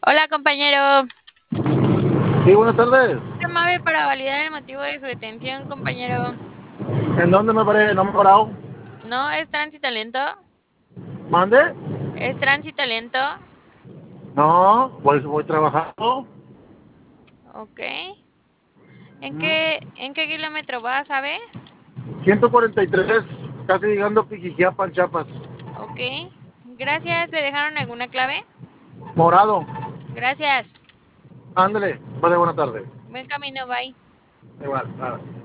Hola, compañero. Sí, buenas tardes. Llamaba para validar el motivo de su detención, compañero. ¿En dónde me paré? ¿No me he parado? ¿No es tránsito lento? ¿Mande? ¿Es tránsito lento? No, pues voy trabajando. Ok. ¿En qué kilómetro va, sabe? 143, casi llegando a Pijijiapan, Chiapas. Ok. Gracias. ¿Le dejaron alguna clave? Morado. Gracias. Ándale, vale, buena tarde. Buen camino, bye. Igual, nada.